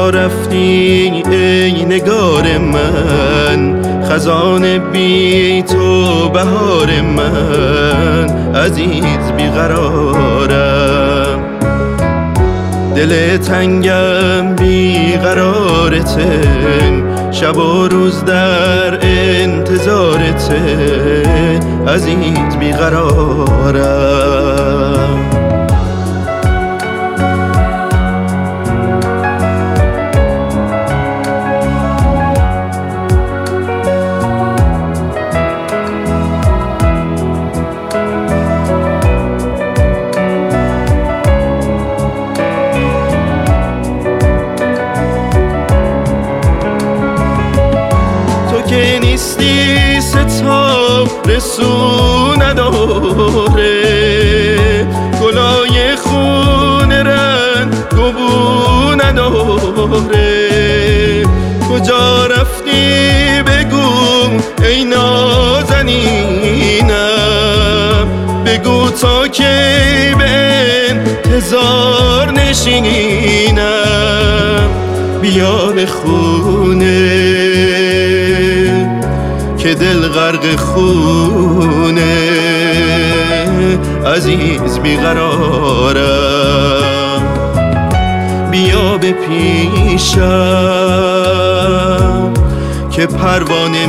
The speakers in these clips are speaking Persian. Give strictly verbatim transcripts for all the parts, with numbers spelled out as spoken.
کجا رفتی ای نگار من؟ خزان بی تو بهار من، عزیز بیقرارم. دل تنگم بیقرارته، شب و روز در انتظارته، عزیز بیقرارم. که نیستی ستاره سو نداره، گلای خون رنگ گبو نداره. کجا رفتی بگو ای نازنینم، بگو تا کی به انتظار نشینم. بیا به خونه که دل غرق خونه، عزیز بیقرارم. بیا به پیشم که پروانه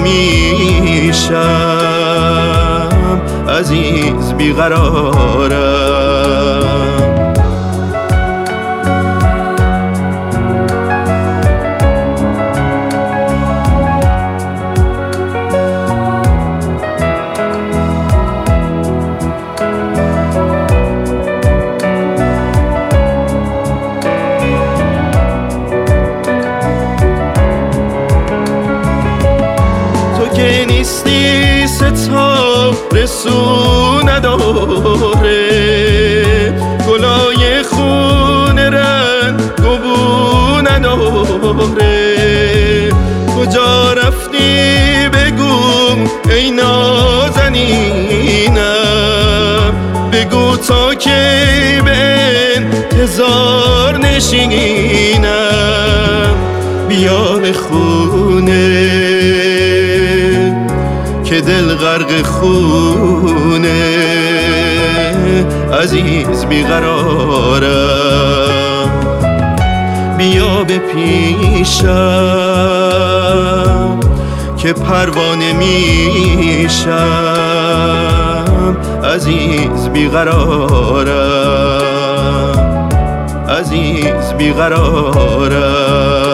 میشم، عزیز بیقرارم. که نیستی ستاره سو نداره، گلای خون رنگ گبو نداره. کجا رفتی بگو ای نازنینم، بگو تا کی به انتظار نشینم. بیا به خونه که دل غرق خونه، عزیز بیقرارم. بیا به پیشم که پروانه میشم، عزیز بیقرارم، عزیز بیقرارم.